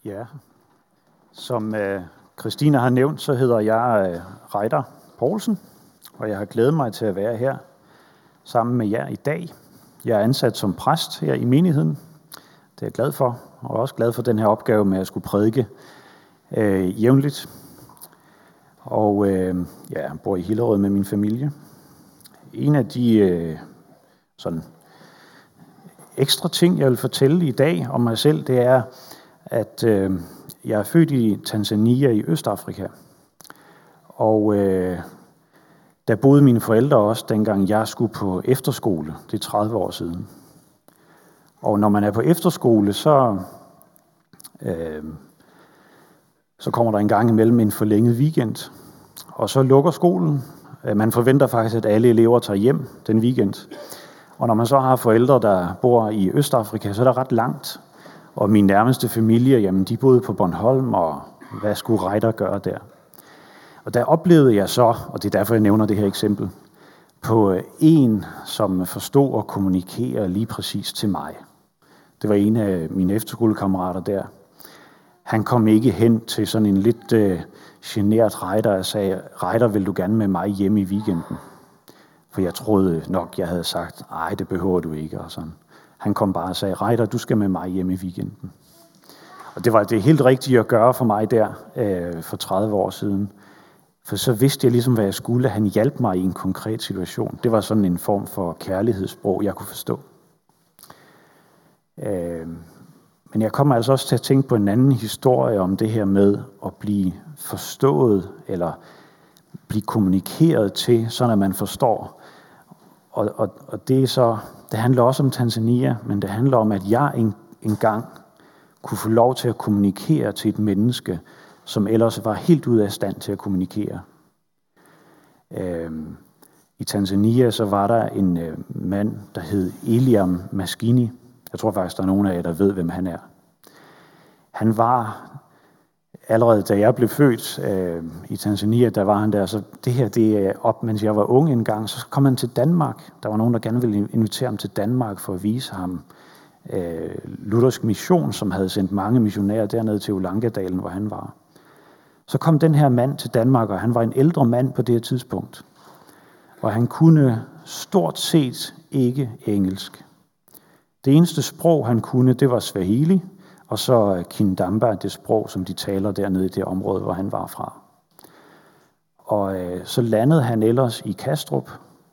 Ja, som Christina har nævnt, så hedder jeg Reiter Poulsen, og jeg har glædet mig til at være her sammen med jer i dag. Jeg er ansat som præst her i menigheden. Det er jeg glad for, og også glad for den her opgave med at skulle prædike jævnligt. Og jeg bor i Hillerød med min familie. En af de sådan ekstra ting, jeg vil fortælle i dag om mig selv, det er, at jeg er født i Tanzania i Østafrika. Og der boede mine forældre også, dengang jeg skulle på efterskole. Det er 30 år siden. Og når man er på efterskole, så kommer der en gang imellem en forlænget weekend. Og så lukker skolen. Man forventer faktisk, at alle elever tager hjem den weekend. Og når man så har forældre, der bor i Østafrika, så er der ret langt. Og min nærmeste familie, jamen de boede på Bornholm, og hvad skulle Reiter gøre der? Og der oplevede jeg så, og det er derfor, jeg nævner det her eksempel, på en, som forstod og kommunikerer lige præcis til mig. Det var en af mine efterskolekammerater der. Han kom ikke hen til sådan en lidt genert Reiter og sagde, Reiter, vil du gerne med mig hjem i weekenden? For jeg troede nok, jeg havde sagt, nej, det behøver du ikke. Og sådan. Han kom bare og sagde, Reiter, du skal med mig hjem i weekenden. Og det var det helt rigtige at gøre for mig der for 30 år siden. For så vidste jeg ligesom, hvad jeg skulle. Han hjalp mig i en konkret situation. Det var sådan en form for kærlighedssprog, jeg kunne forstå. Men jeg kommer altså også til at tænke på en anden historie om det her med at blive forstået, eller blive kommunikeret til, sådan at man forstår. Og det er så, det handler også om Tanzania, men det handler om, at jeg engang kunne få lov til at kommunikere til et menneske, som ellers var helt ude af stand til at kommunikere. I Tanzania så var der en mand, der hed Eliam Maskini. Jeg tror faktisk, der er nogen af jer, der ved, hvem han er. Han var, allerede da jeg blev født i Tanzania, der var han der. Så det her, det er op, mens jeg var ung engang. Så kom han til Danmark. Der var nogen, der gerne ville invitere ham til Danmark for at vise ham Luthersk Mission, som havde sendt mange missionærer dernede til Ulangadalen, hvor han var. Så kom den her mand til Danmark, og han var en ældre mand på det her tidspunkt. Og han kunne stort set ikke engelsk. Det eneste sprog, han kunne, det var Swahili, og så Kindamba, det sprog, som de taler dernede i det område, hvor han var fra. Og så landede han ellers i Kastrup.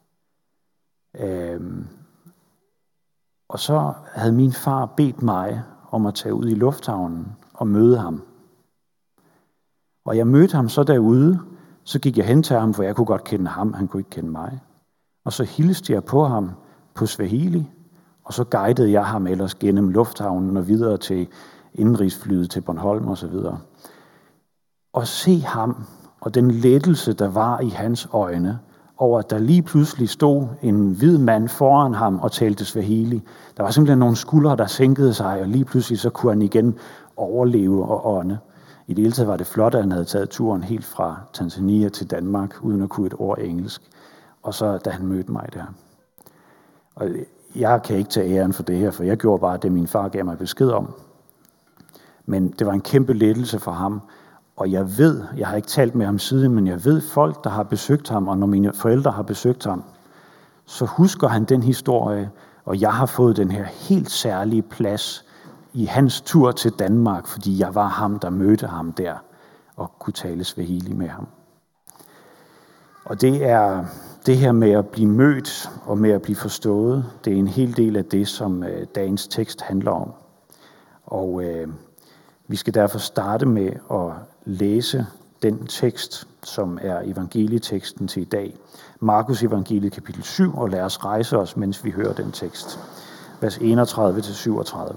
Og så havde min far bedt mig om at tage ud i lufthavnen og møde ham. Og jeg mødte ham så derude, så gik jeg hen til ham, for jeg kunne godt kende ham, han kunne ikke kende mig. Og så hilste jeg på ham på Swahili, og så guidede jeg ham ellers gennem lufthavnen og videre til indenrigsflyet til Bornholm og så videre. Og se ham, og den lettelse, der var i hans øjne, over at der lige pludselig stod en hvid mand foran ham og talte Swahili. Der var simpelthen nogle skuldre, der sænkede sig, og lige pludselig så kunne han igen overleve og ånde. I det hele taget var det flot, at han havde taget turen helt fra Tanzania til Danmark, uden at kunne et ord engelsk. Og så da han mødte mig der. Og jeg kan ikke tage æren for det her, for jeg gjorde bare det, min far gav mig besked om. Men det var en kæmpe lettelse for ham. Og jeg ved, jeg har ikke talt med ham siden, men jeg ved folk, der har besøgt ham, og når mine forældre har besøgt ham, så husker han den historie, og jeg har fået den her helt særlige plads i hans tur til Danmark, fordi jeg var ham, der mødte ham der, og kunne tale Swahili med ham. Og det er det her med at blive mødt og med at blive forstået, det er en hel del af det, som dagens tekst handler om. Og vi skal derfor starte med at læse den tekst, som er evangelieteksten til i dag. Markus evangeliet kapitel 7, og lad os rejse os, mens vi hører den tekst. Vers 31-37.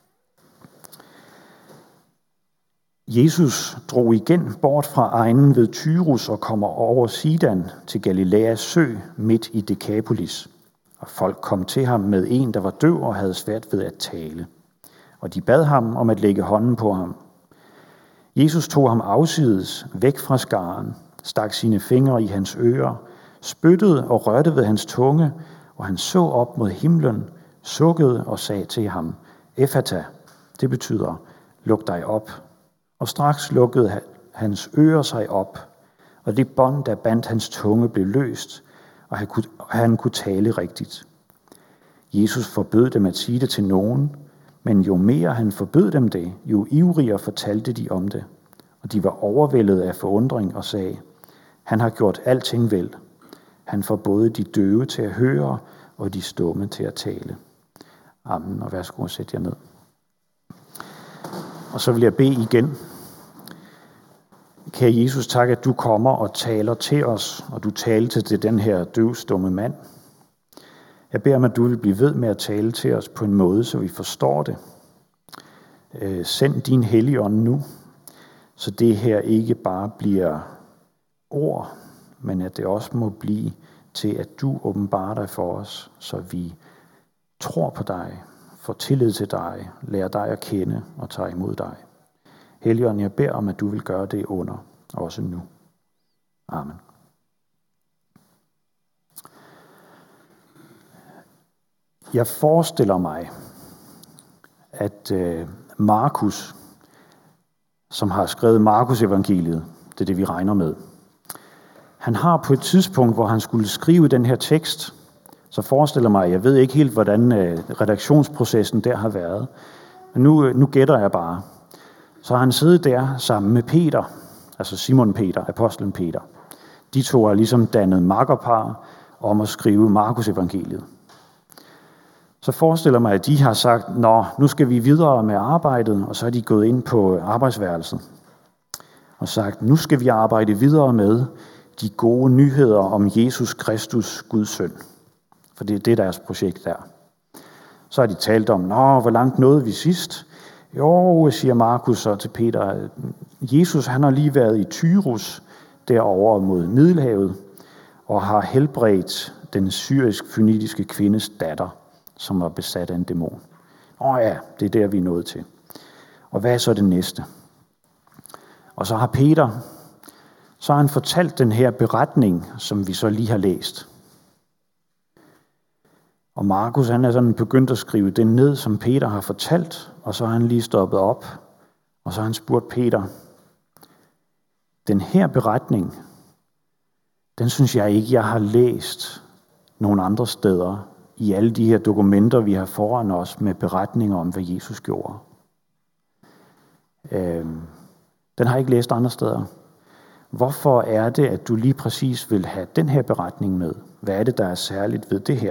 Jesus drog igen bort fra egnen ved Tyrus og kommer over Sidon til Galilæas sø midt i Dekapolis. Og folk kom til ham med en, der var døv og havde svært ved at tale. Og de bad ham om at lægge hånden på ham. Jesus tog ham afsides væk fra skaren, stak sine fingre i hans ører, spyttede og rørte ved hans tunge, og han så op mod himlen, sukkede og sagde til ham, Ephata, det betyder, luk dig op. Og straks lukkede hans ører sig op, og det bånd, der bandt hans tunge, blev løst, og han kunne tale rigtigt. Jesus forbød dem at sige det til nogen, men jo mere han forbød dem det, jo ivrigere fortalte de om det. Og de var overvældet af forundring og sagde, han har gjort alting vel. Han får både de døve til at høre, og de stumme til at tale. Amen, og værsgo at sætte jer ned. Og så vil jeg bede igen. Kære Jesus, tak, at du kommer og taler til os, og du talte til den her døvstumme mand. Jeg beder om, at du vil blive ved med at tale til os på en måde, så vi forstår det. Send din Helligånd nu, så det her ikke bare bliver ord, men at det også må blive til, at du åbenbarer dig for os, så vi tror på dig, får tillid til dig, lærer dig at kende og tager imod dig. Helligånd, jeg beder om, at du vil gøre det under, også nu. Amen. Jeg forestiller mig, at Markus, som har skrevet Markus evangeliet, det er det, vi regner med, han har på et tidspunkt, hvor han skulle skrive den her tekst, så forestiller mig, jeg ved ikke helt, hvordan redaktionsprocessen der har været, men nu gætter jeg bare. Så har han siddet der sammen med Peter, altså Simon Peter, apostlen Peter. De to har ligesom dannet makkerpar om at skrive Markus evangeliet. Så forestiller mig, at de har sagt, nu skal vi videre med arbejdet, og så er de gået ind på arbejdsværelset og sagt, nu skal vi arbejde videre med de gode nyheder om Jesus Kristus, Guds søn. For det er det, deres projekt er. Så har de talt om, hvor langt nåede vi sidst? Jo, siger Markus så til Peter, Jesus han har lige været i Tyrus, derovre mod Middelhavet, og har helbredt den syrisk-fønitiske kvindes datter, som var besat af en dæmon. Det er der, vi er nået til. Og hvad er så det næste? Og så har Peter, så har han fortalt den her beretning, som vi så lige har læst. Og Markus, han er sådan begyndt at skrive det ned, som Peter har fortalt, og så har han lige stoppet op, og så har han spurgt Peter, den her beretning, den synes jeg ikke, jeg har læst nogen andre steder i alle de her dokumenter, vi har foran os med beretninger om, hvad Jesus gjorde. Den har jeg ikke læst andre steder. Hvorfor er det, at du lige præcis vil have den her beretning med? Hvad er det, der er særligt ved det her?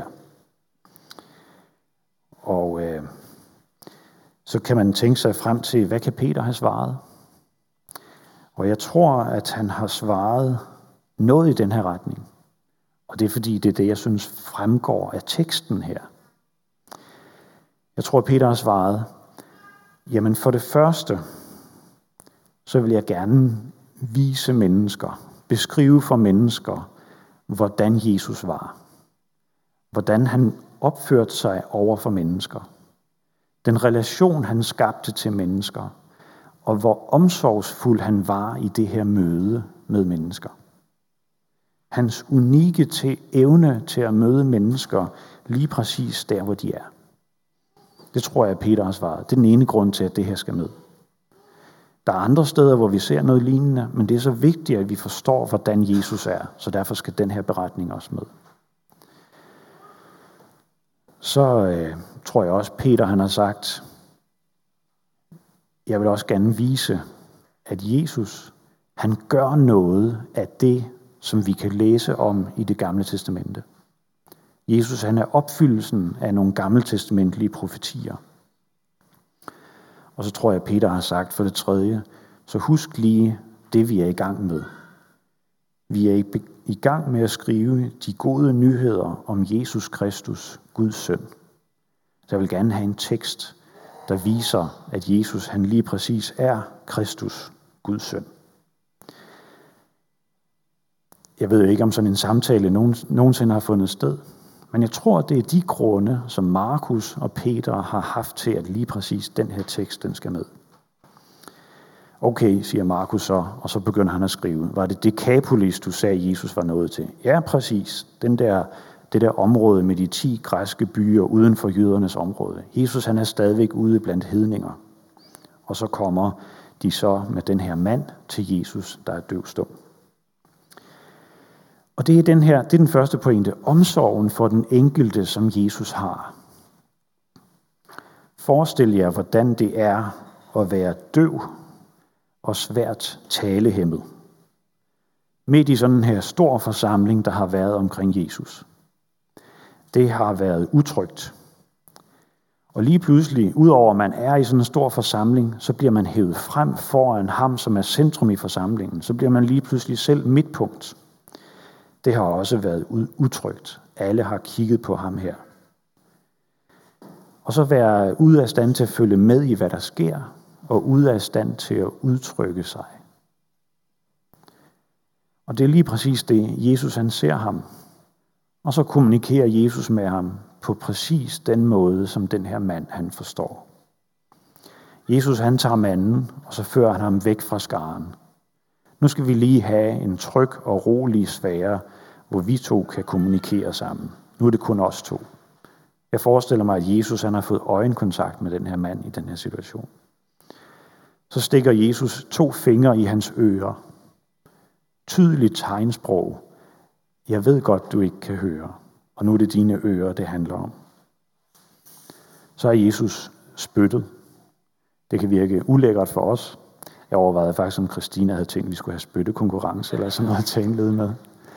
Og så kan man tænke sig frem til, hvad kan Peter have svaret? Og jeg tror, at han har svaret noget i den her retning. Og det er fordi, det er det, jeg synes fremgår af teksten her. Jeg tror, at Peter har svaret, jamen for det første, så vil jeg gerne vise mennesker, beskrive for mennesker, hvordan Jesus var. Hvordan han opførte sig over for mennesker. Den relation, han skabte til mennesker. Og hvor omsorgsfuld han var i det her møde med mennesker. Hans unikke evne til at møde mennesker lige præcis der, hvor de er. Det tror jeg, Peter har svaret. Det er den ene grund til, at det her skal med. Der er andre steder, hvor vi ser noget lignende, men det er så vigtigt, at vi forstår, hvordan Jesus er. Så derfor skal den her beretning også med. Så tror jeg også, Peter han har sagt, jeg vil også gerne vise, at Jesus, han gør noget af det, som vi kan læse om i det gamle testamente. Jesus, han er opfyldelsen af nogle gammeltestamentlige profetier. Og så tror jeg, Peter har sagt for det tredje, så husk lige det, vi er i gang med. Vi er i gang med at skrive de gode nyheder om Jesus Kristus, Guds søn. Så jeg vil gerne have en tekst, der viser, at Jesus han lige præcis er Kristus, Guds søn. Jeg ved jo ikke, om sådan en samtale nogensinde har fundet sted, men jeg tror, det er de grunde, som Markus og Peter har haft til, at lige præcis den her tekst, den skal med. Okay, siger Markus så, og så begynder han at skrive. Var det Dekapolis, du sagde, Jesus var nået til? Ja, præcis. Det der område med de 10 græske byer uden for jødernes område. Jesus han er stadigvæk ude blandt hedninger. Og så kommer de så med den her mand til Jesus, der er døvstum. Og det er den første pointe, omsorgen for den enkelte, som Jesus har. Forestil jer, hvordan det er at være døv og svært talehæmmet. Midt i sådan en her stor forsamling, der har været omkring Jesus. Det har været utrygt. Og lige pludselig, udover at man er i sådan en stor forsamling, så bliver man hævet frem foran ham, som er centrum i forsamlingen. Så bliver man lige pludselig selv midtpunkt. Det har også været utrygt. Alle har kigget på ham her. Og så være ude af stand til at følge med i, hvad der sker, og ude af stand til at udtrykke sig. Og det er lige præcis det, Jesus han ser ham. Og så kommunikerer Jesus med ham på præcis den måde, som den her mand han forstår. Jesus han tager manden, og så fører han ham væk fra skaren. Nu skal vi lige have en tryg og rolig sfære, hvor vi to kan kommunikere sammen. Nu er det kun os to. Jeg forestiller mig, at Jesus han har fået øjenkontakt med den her mand i den her situation. Så stikker Jesus 2 fingre i hans ører. Tydeligt tegnsprog. Jeg ved godt, du ikke kan høre. Og nu er det dine ører, det handler om. Så er Jesus spyttet. Det kan virke ulækkert for os. Jeg overvejede faktisk, om Christina havde tænkt, at vi skulle have spyttekonkurrence eller sådan noget at indlede med.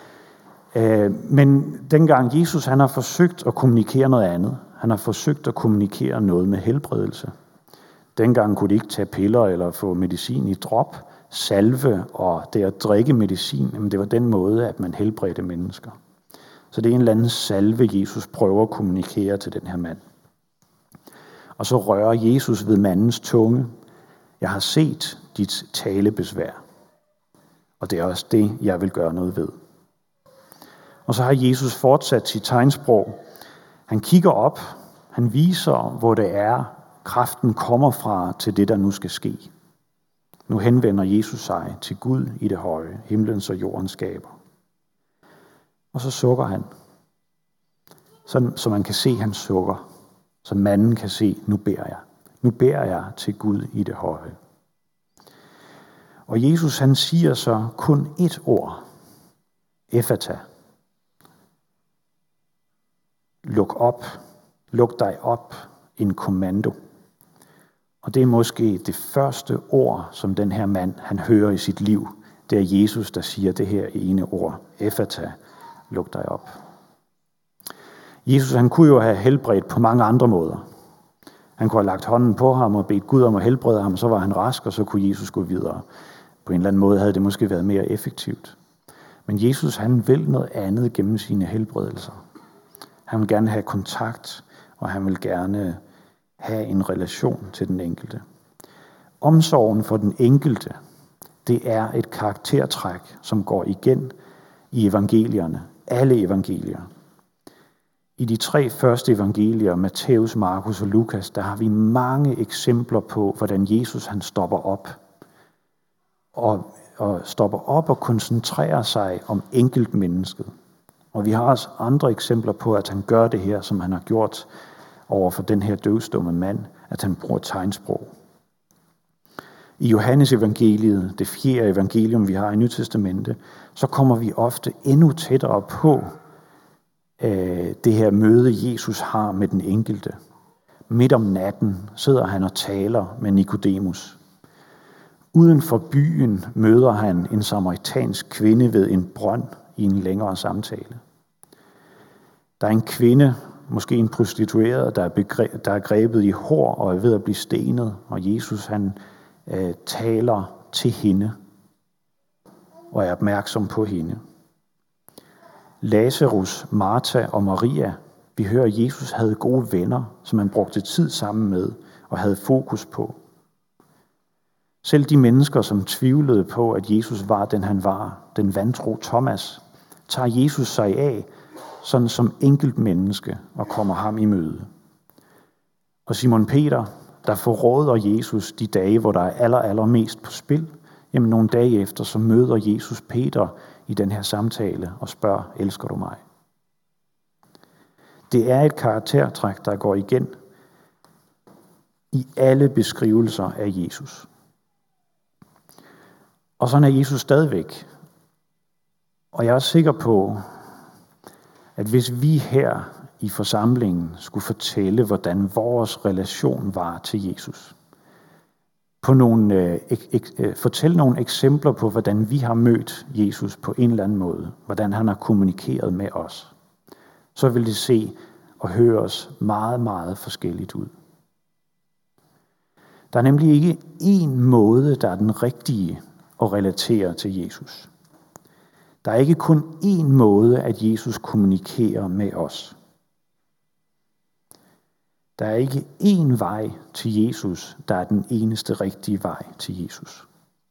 Men dengang Jesus han har forsøgt at kommunikere noget andet. Han har forsøgt at kommunikere noget med helbredelse. Dengang kunne de ikke tage piller eller få medicin i drop, salve og det at drikke medicin. Men det var den måde, at man helbredte mennesker. Så det er en eller anden salve, Jesus prøver at kommunikere til den her mand. Og så rører Jesus ved mandens tunge. Jeg har set dit talebesvær. Og det er også det, jeg vil gøre noget ved. Og så har Jesus fortsat sit tegnsprog. Han kigger op. Han viser, hvor det er, kraften kommer fra til det, der nu skal ske. Nu henvender Jesus sig til Gud i det høje, himlens og jordens skaber. Og så sukker han. Så man kan se, han sukker. Så manden kan se, nu beder jeg. Nu beder jeg til Gud i det høje. Og Jesus han siger så kun 1 ord. Ephata. Luk op. Luk dig op. En kommando. Og det er måske det første ord, som den her mand han hører i sit liv. Det er Jesus, der siger det her ene ord. Ephata. Luk dig op. Jesus han kunne jo have helbredt på mange andre måder. Han kunne have lagt hånden på ham og bedt Gud om at helbrede ham, så var han rask, og så kunne Jesus gå videre. På en eller anden måde havde det måske været mere effektivt. Men Jesus han vil noget andet gennem sine helbredelser. Han vil gerne have kontakt, og han vil gerne have en relation til den enkelte. Omsorgen for den enkelte, det er et karaktertræk, som går igen i evangelierne. Alle evangelier. I de 3 første evangelier, Matthæus, Markus og Lukas, der har vi mange eksempler på, hvordan Jesus han stopper op. Og stopper op og koncentrerer sig om enkeltmennesket. Og vi har også andre eksempler på, at han gør det her, som han har gjort over for den her døvstumme mand, at han bruger tegnsprog. I Johannes evangeliet, det 4. evangelium, vi har i Nyt Testamente, så kommer vi ofte endnu tættere på det her møde, Jesus har med den enkelte. Midt om natten sidder han og taler med Nikodemus. Uden for byen møder han en samaritansk kvinde ved en brønd i en længere samtale. Der er en kvinde, måske en prostitueret, der er grebet i hår og er ved at blive stenet, og Jesus han taler til hende og er opmærksom på hende. Lazarus, Martha og Maria, vi hører, at Jesus havde gode venner, som han brugte tid sammen med og havde fokus på. Selv de mennesker, som tvivlede på, at Jesus var den han var, den vantro Thomas, tager Jesus sig af, sådan som enkelt menneske, og kommer ham i møde. Og Simon Peter, der forråder Jesus de dage, hvor der er allermest på spil, jamen nogle dage efter, så møder Jesus Peter i den her samtale og spørger, elsker du mig? Det er et karaktertræk, der går igen. i alle beskrivelser af Jesus. Og sådan er Jesus stadigvæk. Og jeg er også sikker på, at hvis vi her i forsamlingen skulle fortælle, hvordan vores relation var til Jesus, fortælle nogle eksempler på, hvordan vi har mødt Jesus på en eller anden måde, hvordan han har kommunikeret med os, så vil det se og høre os meget, meget forskelligt ud. Der er nemlig ikke én måde, der er den rigtige at relatere til Jesus. Der er ikke kun én måde, at Jesus kommunikerer med os. Der er ikke én vej til Jesus, der er den eneste rigtige vej til Jesus.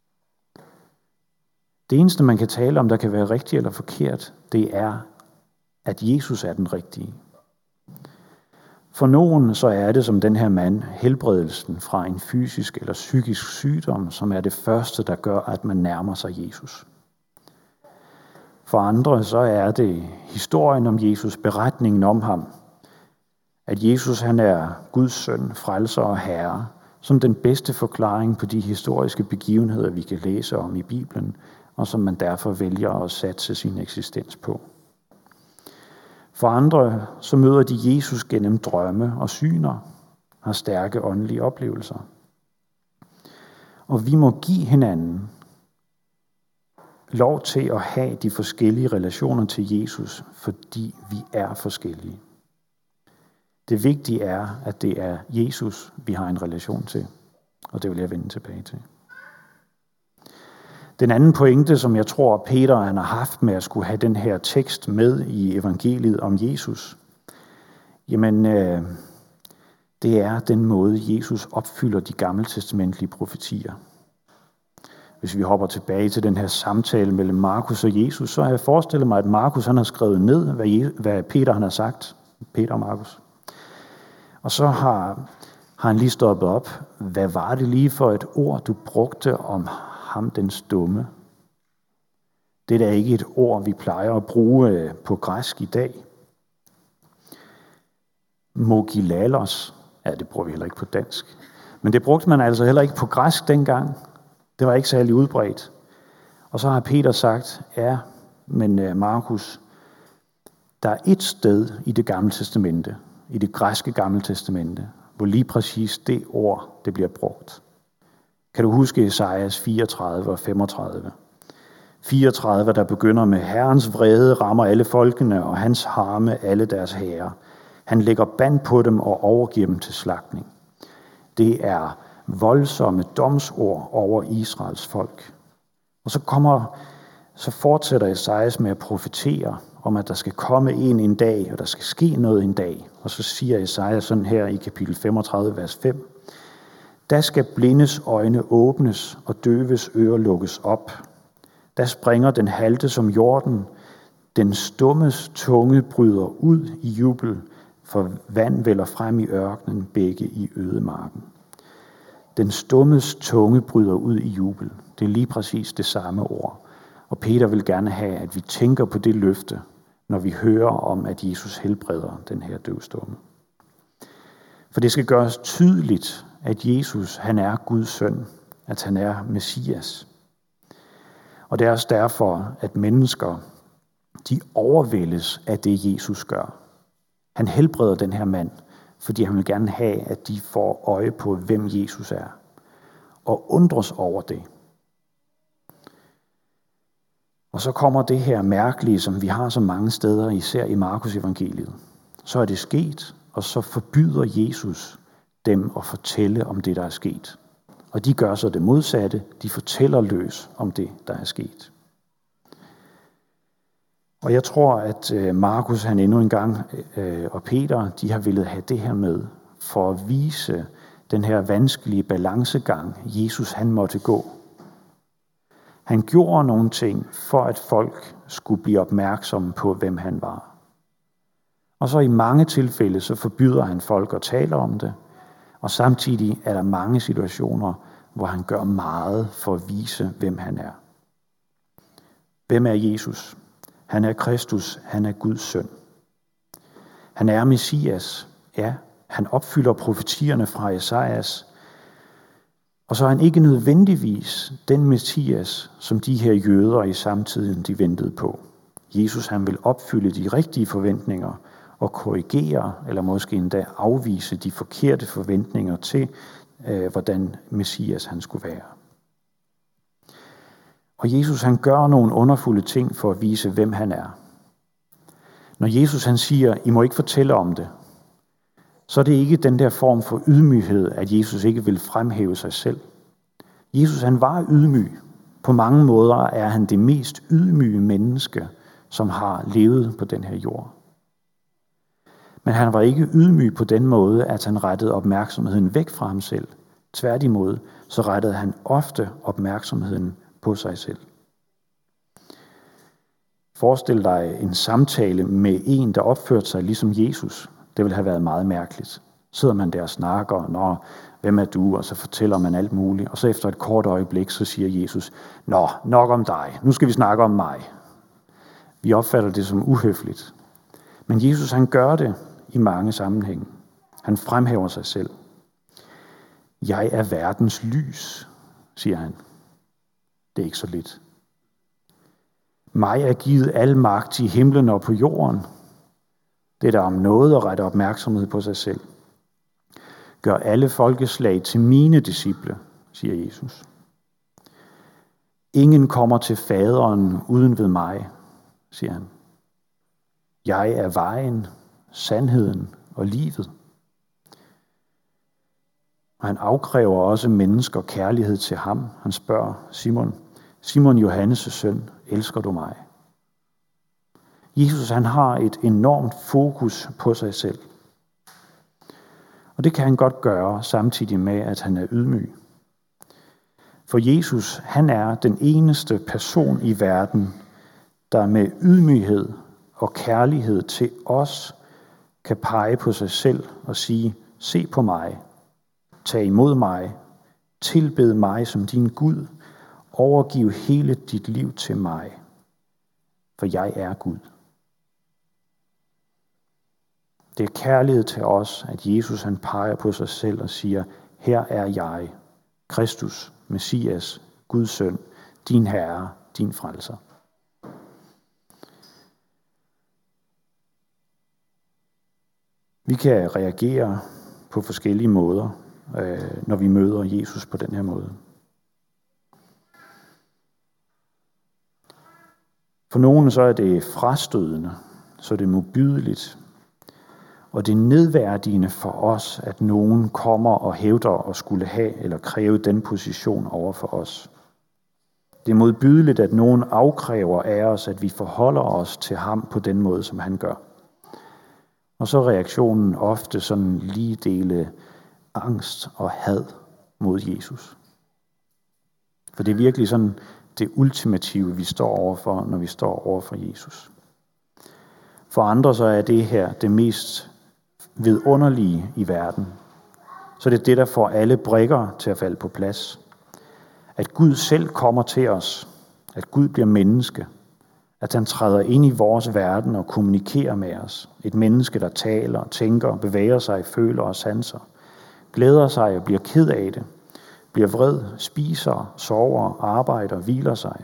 Det eneste, man kan tale om, der kan være rigtigt eller forkert, det er, at Jesus er den rigtige. For nogen så er det som den her mand, helbredelsen fra en fysisk eller psykisk sygdom, som er det første, der gør, at man nærmer sig Jesus. For andre så er det historien om Jesus, beretningen om ham, at Jesus han er Guds søn, frelser og herre, som den bedste forklaring på de historiske begivenheder, vi kan læse om i Bibelen, og som man derfor vælger at satse sin eksistens på. For andre så møder de Jesus gennem drømme og syner, har stærke åndelige oplevelser. Og vi må give hinanden lov til at have de forskellige relationer til Jesus, fordi vi er forskellige. Det vigtige er, at det er Jesus, vi har en relation til, og det vil jeg vende tilbage til. Den anden pointe, som jeg tror, Peter han har haft med at skulle have den her tekst med i evangeliet om Jesus, jamen det er den måde, Jesus opfylder de gammeltestamentlige profetier. Hvis vi hopper tilbage til den her samtale mellem Markus og Jesus, så har jeg forestillet mig, at Markus han har skrevet ned, hvad Peter han har sagt. Peter og Markus. Og så har han lige stoppet op. Hvad var det lige for et ord, du brugte om ham den stumme? Det er da ikke et ord, vi plejer at bruge på græsk i dag. Mogilalos. Ja, det bruger vi heller ikke på dansk. Men det brugte man altså heller ikke på græsk dengang. Det var ikke særlig udbredt. Og så har Peter sagt, ja, men Markus, der er et sted i det gamle testamente, i det græske gamle testamente, hvor lige præcis det ord, det bliver brugt. Kan du huske Esajas 34 og 35? 34, der begynder med, Herrens vrede rammer alle folkene, og hans harme alle deres hære. Han lægger band på dem og overgiver dem til slagtning. Det er voldsomme domsord over Israels folk. Og så fortsætter Esajas med at profetere om, at der skal komme en dag, og der skal ske noget en dag. Og så siger Esajas sådan her i kapitel 35, vers 5. Der skal blindes øjne åbnes, og døves ører lukkes op. Der springer den halte som jorden. Den stummes tunge bryder ud i jubel, for vand vælder frem i ørkenen, begge i ødemarken. Den stummes tunge bryder ud i jubel. Det er lige præcis det samme ord. Og Peter vil gerne have, at vi tænker på det løfte, når vi hører om, at Jesus helbreder den her døvstumme. For det skal gøres tydeligt, at Jesus han er Guds søn, at han er Messias. Og det er også derfor, at mennesker de overvældes af det, Jesus gør. Han helbreder den her mand, fordi han vil gerne have, at de får øje på, hvem Jesus er, og undres over det. Og så kommer det her mærkelige, som vi har så mange steder, især i Markus evangeliet. Så er det sket, og så forbyder Jesus dem at fortælle om det, der er sket. Og de gør så det modsatte, de fortæller løs om det, der er sket. Og jeg tror, at Markus han endnu en gang og Peter, de har villet have det her med, for at vise den her vanskelige balancegang, Jesus han måtte gå. Han gjorde nogle ting, for at folk skulle blive opmærksomme på, hvem han var. Og så i mange tilfælde, så forbyder han folk at tale om det, og samtidig er der mange situationer, hvor han gør meget for at vise, hvem han er. Hvem er Jesus? Han er Kristus, han er Guds søn. Han er Messias, ja, Han opfylder profetierne fra Esajas. Og så er han ikke nødvendigvis den Messias, som de her jøder i samtiden de ventede på. Jesus han vil opfylde de rigtige forventninger og korrigere, eller måske endda afvise de forkerte forventninger til, hvordan Messias han skulle være. Og Jesus han gør nogle underfulde ting for at vise, hvem han er. Når Jesus han siger, I må ikke fortælle om det, så er det ikke den der form for ydmyghed, at Jesus ikke vil fremhæve sig selv. Jesus han var ydmyg. På mange måder er han det mest ydmyge menneske, som har levet på den her jord. Men han var ikke ydmyg på den måde, at han rettede opmærksomheden væk fra ham selv. Tværtimod, så rettede han ofte opmærksomheden på sig selv. Forestil dig en samtale med en, der opførte sig ligesom Jesus. Det ville have været meget mærkeligt. Sidder man der og snakker, hvem er du? Og så fortæller man alt muligt. Og så efter et kort øjeblik, så siger Jesus, nok om dig. Nu skal vi snakke om mig. Vi opfatter det som uhøfligt. Men Jesus, han gør det i mange sammenhænge. Han fremhæver sig selv. Jeg er verdens lys, siger han. Det er ikke så lidt. Mig er givet al magt i himlen og på jorden. Det er der om noget at rette opmærksomhed på sig selv. Gør alle folkeslag til mine disciple, siger Jesus. Ingen kommer til faderen uden ved mig, siger han. Jeg er vejen, sandheden og livet. Og han afkræver også mennesker kærlighed til ham. Han spørger Simon Johannes' søn, elsker du mig? Jesus han har et enormt fokus på sig selv. Og det kan han godt gøre, samtidig med, at han er ydmyg. For Jesus, han er den eneste person i verden, der med ydmyghed og kærlighed til os, kan pege på sig selv og sige, se på mig, tag imod mig, tilbed mig som din Gud, overgiv hele dit liv til mig, for jeg er Gud. Det er kærlighed til os, at Jesus han peger på sig selv og siger, her er jeg, Kristus, Messias, Guds søn, din Herre, din frelser. Vi kan reagere på forskellige måder, når vi møder Jesus på den her måde. For nogen så er det frastødende, så er det modbydeligt, og det er nedværdigende for os, at nogen kommer og hævder at skulle have eller kræve den position over for os. Det er modbydeligt, at nogen afkræver af os, at vi forholder os til ham på den måde, som han gør. Og så er reaktionen ofte sådan lige dele angst og had mod Jesus. For det er virkelig sådan det ultimative, vi står overfor, når vi står overfor Jesus. For andre så er det her det mest vidunderlige i verden. Så det er det, der får alle brikker til at falde på plads. At Gud selv kommer til os. At Gud bliver menneske. At han træder ind i vores verden og kommunikerer med os. Et menneske, der taler, tænker, bevæger sig, føler og sanser. Glæder sig og bliver ked af det. Bliver vred, spiser, sover, arbejder, hviler sig.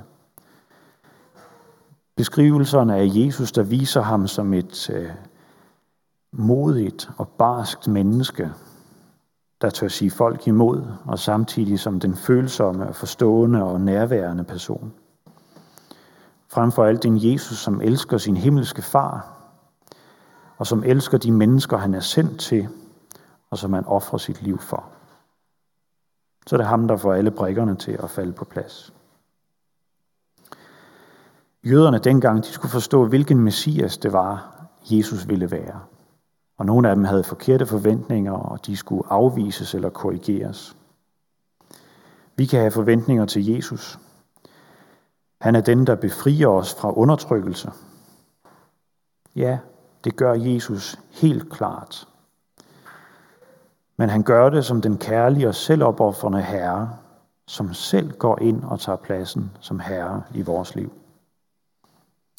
Beskrivelserne af Jesus, der viser ham som et modigt og barskt menneske, der tør sige folk imod, og samtidig som den følsomme, forstående og nærværende person. Frem for alt en Jesus, som elsker sin himmelske far, og som elsker de mennesker, han er sendt til, og som han ofrer sit liv for. Så er det ham, der får alle brikkerne til at falde på plads. Jøderne dengang, de skulle forstå, hvilken messias det var, Jesus ville være. Og nogle af dem havde forkerte forventninger, og de skulle afvises eller korrigeres. Vi kan have forventninger til Jesus. Han er den, der befrier os fra undertrykkelse. Ja, det gør Jesus helt klart. Men han gør det som den kærlige og selvopofrende Herre, som selv går ind og tager pladsen som Herre i vores liv.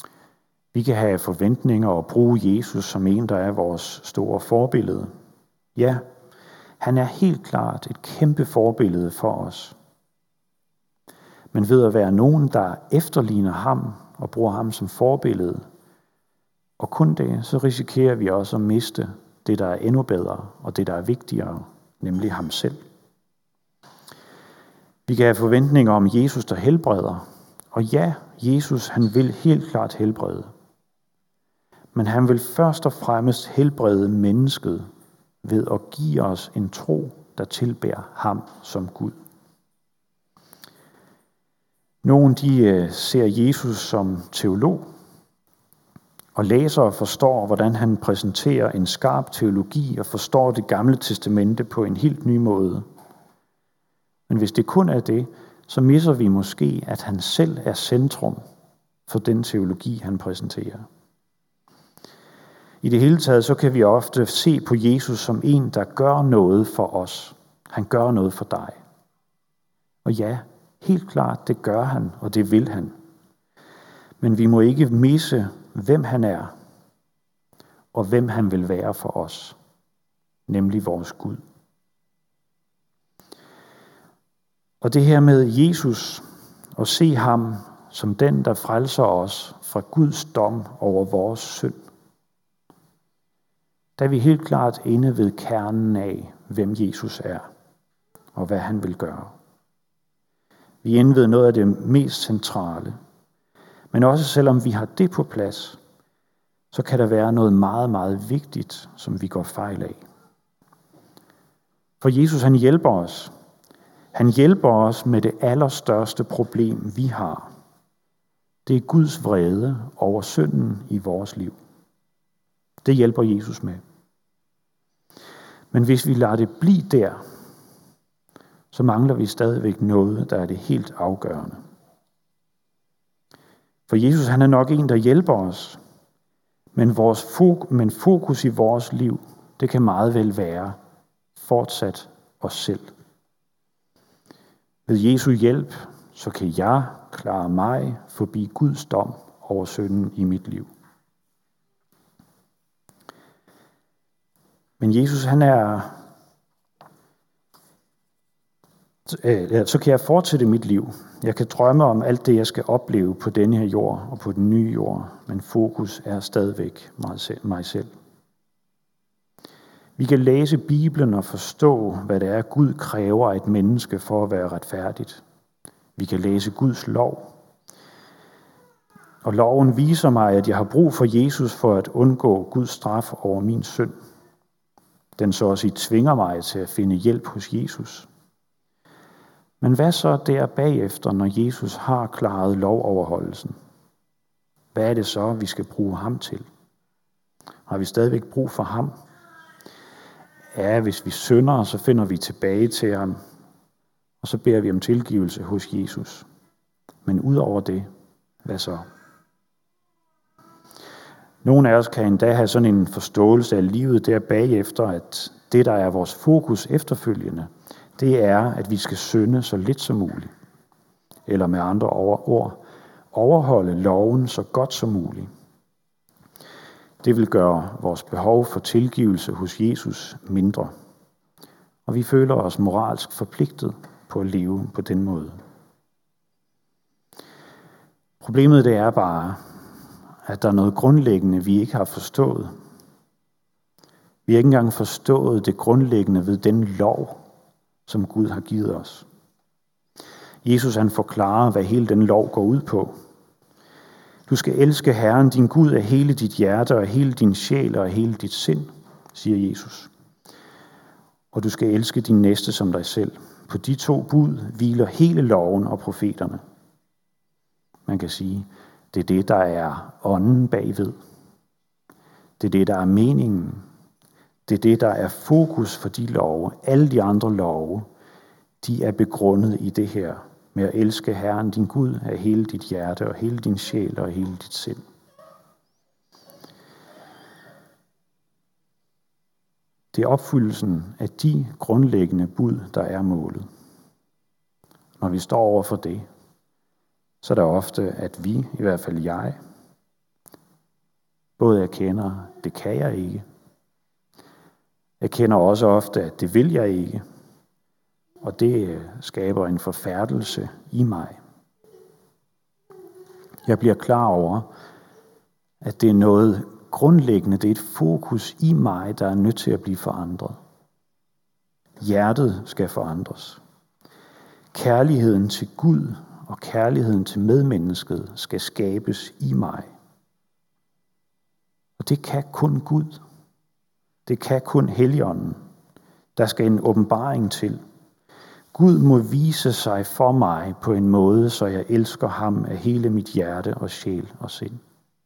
Vi kan have forventninger og bruge Jesus som en, der er vores store forbillede. Ja, han er helt klart et kæmpe forbillede for os. Men ved at være nogen, der efterligner ham og bruger ham som forbillede, og kun det, så risikerer vi også at miste det, der er endnu bedre, og det, der er vigtigere, nemlig ham selv. Vi kan have forventninger om Jesus, der helbreder. Og ja, Jesus, han vil helt klart helbrede. Men han vil først og fremmest helbrede mennesket ved at give os en tro, der tilbærer ham som Gud. Nogle de ser Jesus som teolog, og læser og forstår, hvordan han præsenterer en skarp teologi og forstår det gamle testamente på en helt ny måde. Men hvis det kun er det, så misser vi måske, at han selv er centrum for den teologi, han præsenterer. I det hele taget, så kan vi ofte se på Jesus som en, der gør noget for os. Han gør noget for dig. Og ja, helt klart, det gør han, og det vil han. Men vi må ikke misse, hvem han er, og hvem han vil være for os, nemlig vores Gud. Og det her med Jesus, og se ham som den, der frelser os fra Guds dom over vores synd, der er vi helt klart inde ved kernen af, hvem Jesus er, og hvad han vil gøre. Vi er inde ved noget af det mest centrale. Men også selvom vi har det på plads, så kan der være noget meget, meget vigtigt, som vi går fejl af. For Jesus, han hjælper os. Han hjælper os med det allerstørste problem, vi har. Det er Guds vrede over synden i vores liv. Det hjælper Jesus med. Men hvis vi lader det blive der, så mangler vi stadigvæk noget, der er det helt afgørende. For Jesus, han er nok en, der hjælper os, men fokus i vores liv, det kan meget vel være fortsat os selv. Ved Jesu hjælp, så kan jeg klare mig forbi Guds dom over synden i mit liv. Men Jesus, han er, så kan jeg fortsætte mit liv. Jeg kan drømme om alt det, jeg skal opleve på denne her jord og på den nye jord, men fokus er stadigvæk mig selv. Vi kan læse Bibelen og forstå, hvad det er, Gud kræver af et menneske for at være retfærdigt. Vi kan læse Guds lov. Og loven viser mig, at jeg har brug for Jesus for at undgå Guds straf over min synd. Den så at sige tvinger mig til at finde hjælp hos Jesus. Men hvad så der bagefter, når Jesus har klaret lovoverholdelsen? Hvad er det så, vi skal bruge ham til? Har vi stadigvæk brug for ham? Ja, hvis vi synder, så finder vi tilbage til ham, og så beder vi om tilgivelse hos Jesus. Men ud over det, hvad så? Nogle af os kan endda have sådan en forståelse af livet der bagefter, at det, der er vores fokus efterfølgende, det er, at vi skal synde så lidt som muligt. Eller med andre ord, overholde loven så godt som muligt. Det vil gøre vores behov for tilgivelse hos Jesus mindre. Og vi føler os moralsk forpligtet på at leve på den måde. Problemet det er bare, at der er noget grundlæggende, vi ikke har forstået. Vi har ikke engang forstået det grundlæggende ved den lov, som Gud har givet os. Jesus han forklarer, hvad hele den lov går ud på. Du skal elske Herren, din Gud, af hele dit hjerte, og hele din sjæl, og hele dit sind, siger Jesus. Og du skal elske din næste som dig selv. På de 2 bud hviler hele loven og profeterne. Man kan sige, det er det, der er ånden bagved. Det er det, der er meningen. Det er det, der er fokus for de love. Alle de andre love, de er begrundet i det her med at elske Herren, din Gud, af hele dit hjerte og hele din sjæl og hele dit sind. Det er opfyldelsen af de grundlæggende bud, der er målet. Når vi står over for det, så er der ofte, at vi, i hvert fald jeg, både erkender, det kan jeg ikke, Jeg kender også ofte, at det vil jeg ikke, og det skaber en forfærdelse i mig. Jeg bliver klar over, at det er noget grundlæggende, det er et fokus i mig, der er nødt til at blive forandret. Hjertet skal forandres. Kærligheden til Gud og kærligheden til medmennesket skal skabes i mig. Og det kan kun Gud. Det kan kun Helligånden. Der skal en åbenbaring til. Gud må vise sig for mig på en måde, så jeg elsker ham af hele mit hjerte og sjæl og sind.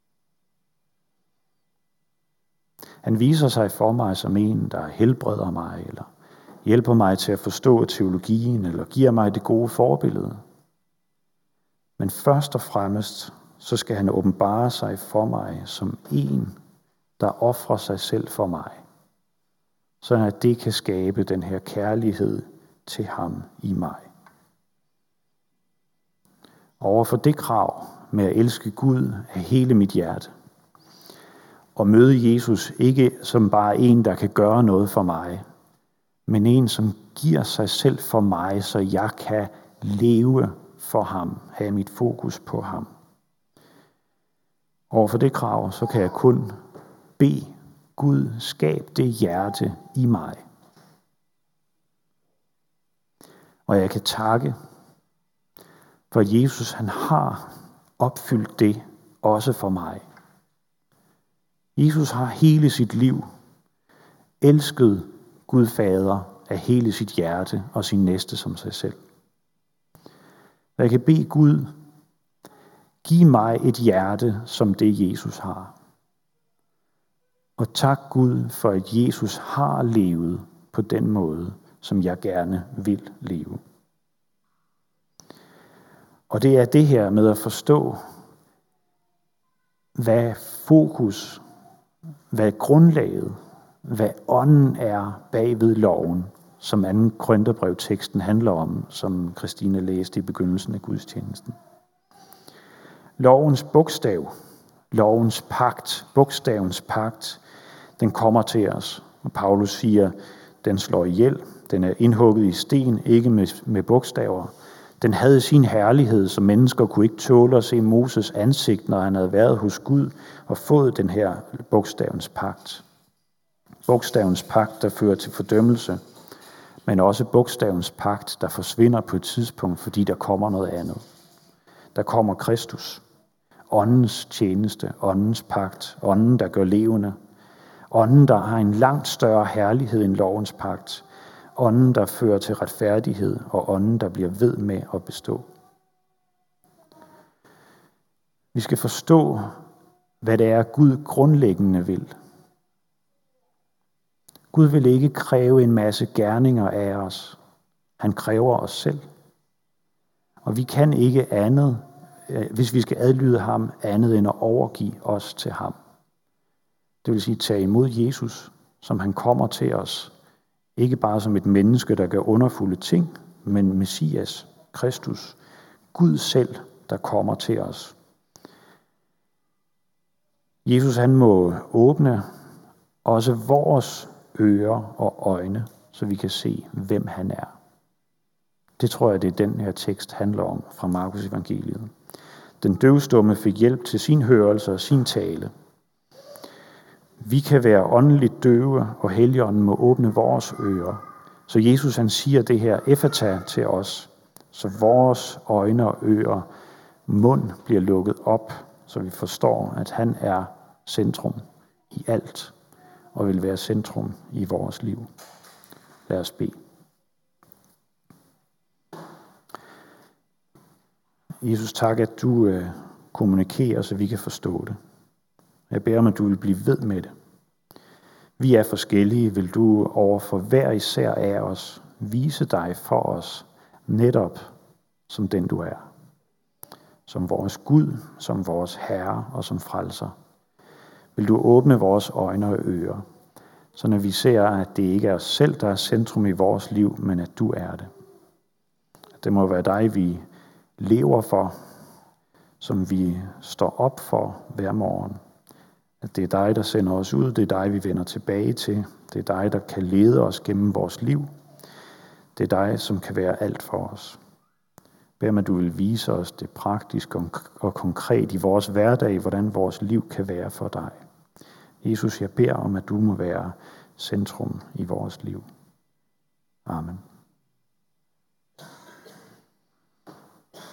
Han viser sig for mig som en, der helbreder mig, eller hjælper mig til at forstå teologien, eller giver mig det gode forbillede. Men først og fremmest, så skal han åbenbare sig for mig som en, der ofrer sig selv for mig, så at det kan skabe den her kærlighed til ham i mig. Overfor det krav med at elske Gud af hele mit hjerte, og møde Jesus ikke som bare en, der kan gøre noget for mig, men en, som giver sig selv for mig, så jeg kan leve for ham, have mit fokus på ham. Overfor det krav, så kan jeg kun bede Gud, skab det hjerte i mig. Og jeg kan takke, for at Jesus han har opfyldt det også for mig. Jesus har hele sit liv elsket Gud Fader af hele sit hjerte og sin næste som sig selv. Jeg kan bede Gud, giv mig et hjerte som det Jesus har. Og tak Gud for, at Jesus har levet på den måde, som jeg gerne vil leve. Og det er det her med at forstå, hvad fokus, hvad grundlaget, hvad ånden er bagved loven, som 2. Korintherbrev-teksten handler om, som Christine læste i begyndelsen af gudstjenesten. Lovens bogstav, lovens pagt, bogstavens pagt, den kommer til os. Og Paulus siger, den slår ihjel, den er indhugget i sten, ikke med bogstaver. Den havde sin herlighed, så mennesker kunne ikke tåle at se Moses ansigt, når han havde været hos Gud og fået den her bogstavens pagt. Bogstavens pagt, der fører til fordømmelse, men også bogstavens pagt, der forsvinder på et tidspunkt, fordi der kommer noget andet. Der kommer Kristus, åndens tjeneste, åndens pagt, ånden, der gør levende, ånden, der har en langt større herlighed end lovens pagt, ånden, der fører til retfærdighed, og ånden, der bliver ved med at bestå. Vi skal forstå, hvad det er, Gud grundlæggende vil. Gud vil ikke kræve en masse gerninger af os. Han kræver os selv. Og vi kan ikke andet, hvis vi skal adlyde ham, andet end at overgive os til ham. Det vil sige tage imod Jesus, som han kommer til os. Ikke bare som et menneske, der gør underfulde ting, men Messias, Kristus, Gud selv, der kommer til os. Jesus han må åbne også vores ører og øjne, så vi kan se, hvem han er. Det tror jeg, det er den her tekst handler om fra Markus evangeliet. Den døvstumme fik hjælp til sin hørelse og sin tale. Vi kan være åndeligt døve, og Helligånden må åbne vores ører. Så Jesus han siger det her effata til os, så vores øjne og ører, mund bliver lukket op, så vi forstår, at han er centrum i alt, og vil være centrum i vores liv. Lad os bede. Jesus, tak, at du kommunikerer, så vi kan forstå det. Jeg beder om, at du vil blive ved med det. Vi er forskellige. Vil du overfor hver især af os vise dig for os, netop som den du er. Som vores Gud, som vores Herre og som frelser. Vil du åbne vores øjne og ører, så når vi ser, at det ikke er os selv, der er centrum i vores liv, men at du er det. Det må være dig, vi lever for, som vi står op for hver morgen. At det er dig, der sender os ud, det er dig, vi vender tilbage til, Det er dig, der kan lede os gennem vores liv. Det er dig, som kan være alt for os. Bed om, at du vil vise os det praktisk og konkret i vores hverdag, hvordan vores liv kan være for dig. Jesus, jeg beder om, at du må være centrum i vores liv. Amen.